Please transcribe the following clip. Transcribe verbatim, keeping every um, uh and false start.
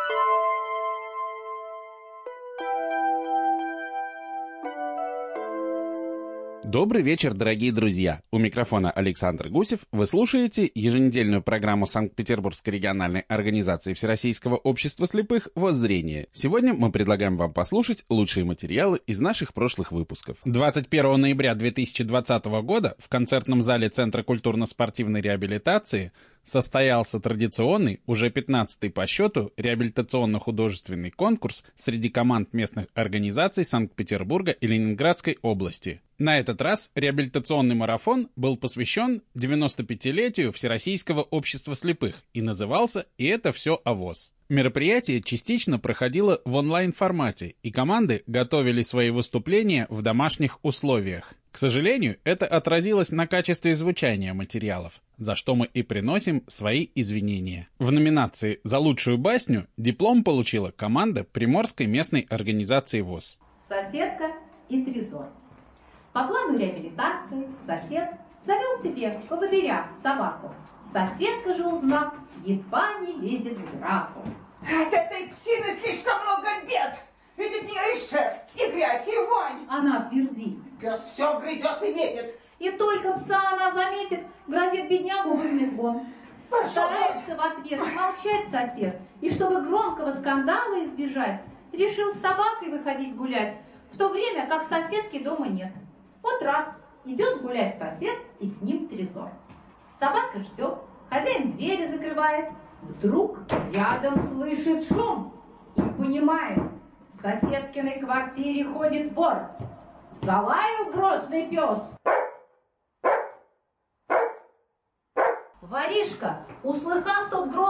Добрый вечер, дорогие друзья! У микрофона Александр Гусев. Вы слушаете еженедельную программу Санкт-Петербургской региональной организации Всероссийского общества слепых «Воззрение». Сегодня мы предлагаем вам послушать лучшие материалы из наших прошлых выпусков. двадцать первого ноября две тысячи двадцатого года в концертном зале Центра культурно-спортивной реабилитации состоялся традиционный, уже пятнадцатый по счету, реабилитационно-художественный конкурс среди команд местных организаций Санкт-Петербурга и Ленинградской области. На этот раз реабилитационный марафон был посвящен девяносто пятилетию Всероссийского общества слепых и назывался «И это все о ВОС». Мероприятие частично проходило в онлайн-формате, и команды готовили свои выступления в домашних условиях. К сожалению, это отразилось на качестве звучания материалов, за что мы и приносим свои извинения. В номинации «За лучшую басню» диплом получила команда Приморской местной организации ВОС. Соседка и трезор. По плану реабилитации сосед завел себе поводыря собаку. Соседка же, узнав, едва не лезет в драку. От этой псины слишком много бед. Ведь от нее и шерсть, и грязь, и вонь. Она твердит. Пес все грызет и метит. И только пса она заметит, грозит беднягу выгнать вон. Пошел. Старается в ответ молчать сосед. И чтобы громкого скандала избежать, решил с собакой выходить гулять, в то время как соседки дома нет. Вот раз идет гулять сосед, и с ним трезор. Собака ждет, хозяин двери закрывает. Вдруг рядом слышит шум и понимает, в соседкиной квартире ходит вор. Залаял грозный пес. Воришка, услыхав тот грозный